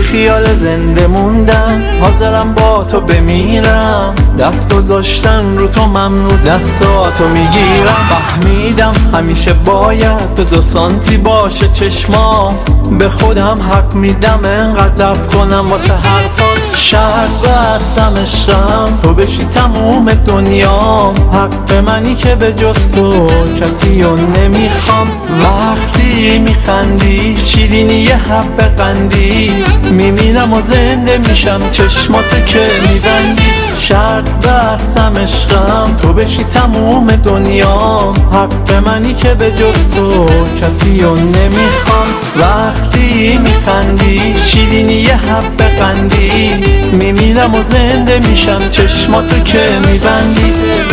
خیال زنده موندم، حاضرم با تو بمیرم. دست گذاشتن رو تو ممنوع، دستاتو میگیرم. فهمیدم همیشه باید تو 2 سانتی باشه چشما، به خودم حق میدم انقدر ضعف کنم واسه حرفات. شرط بستم عشقم تو بشی تموم دنیا، حق منی که به جز تو کسی رو نمیخوام. وقتی میخندی شیرینی یه حب قندی، میمیرم و زنده میشم چشماتو که میبندی. شرط بستم عشقم تو بشی تموم دنیا، حق منی که به جز تو کسی رو نمیخوام. وقتی میخندی شیرینی یه حب قندی، میمیرم و زنده میشم چشماتو که میبندی.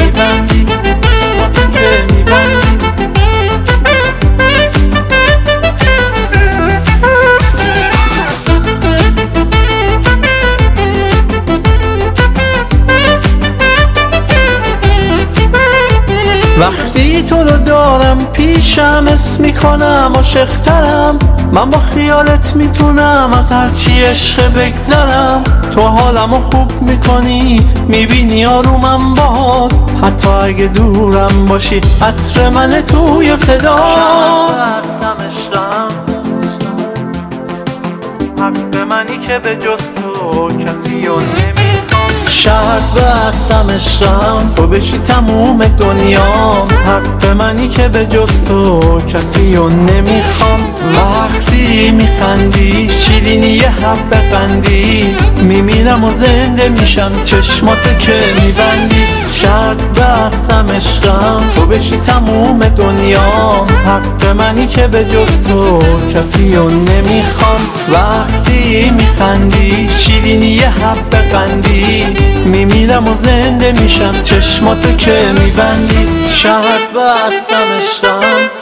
وقتی تو رو دارم پیشم اسم میکنم عاشق‌ترم، من با خیالت میتونم از هرچی عشق بگذرم. تو حالمو خوب میکنی، میبینی آرومم باد، حتی اگه دورم باشی عطر من توی صدا. حق منی که به جز تو کسی رو نمیخوام. شرط بستم عشقم تو بشی تموم دنیا، حق منی که به جز تو کسی رو نمیخوام. وقتی میخندی شیرینی یه حب قندی، میمیرم و زنده میشم چشماتو که میبندی. شرط بستم عشقم تو بشی تموم دنیا، حق منی که به جز تو کسی رو نمیخوام. وقتی میخندی شیرینی یه حب قندی، میمیرم و زنده میشم چشماتو که میبندی. شرط بستم عشقم